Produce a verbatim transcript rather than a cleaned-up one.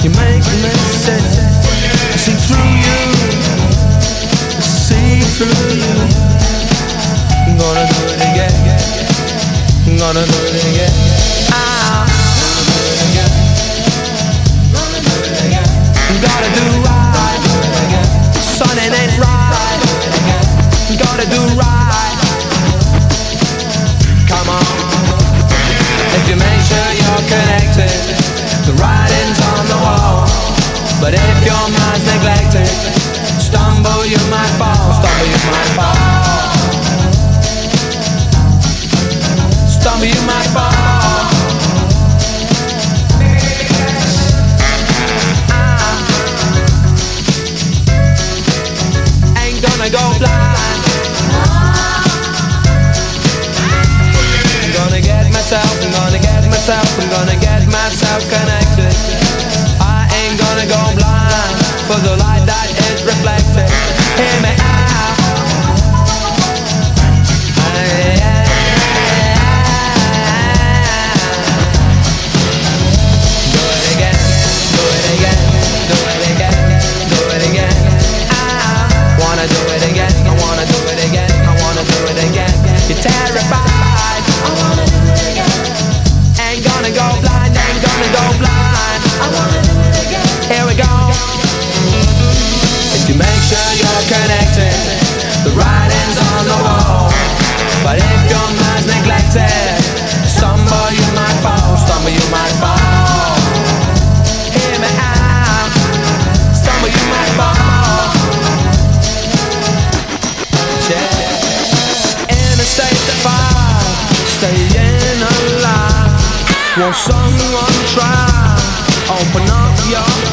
You make me sick. See through you, see through you. I'm gonna do it again. I'm gonna do it again. Ah. Gotta do right. Son, it ain't right. Gotta do right. Come on. If you make sure you're connected, the writing's on the wall. But if your mind's neglected, stumble you might fall. Stumble you might fall. Stumble you might fall. I ain't gonna go blind. I'm gonna get myself, I'm gonna get myself, I'm gonna get myself connected. I ain't gonna go blind for the light that is reflected. Hear me out. Do it again, do it again, do it again, do it again. I wanna do it again, I wanna do it again, I wanna do it again. You're terrified. I wanna do it again. Ain't gonna go blind, ain't gonna go blind. I wanna do it again. Here we go. If you make sure you're connected, the writing's on the wall. But if your mind's neglected, stumble you might fall, stumble you might fall. Hear me out. Stumble you might fall. Yeah. In a state of fire, staying alive. Won't someone try? Open up your